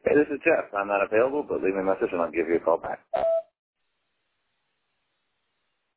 Hey, this is Jeff. I'm not available, but leave me a message and I'll give you a call back.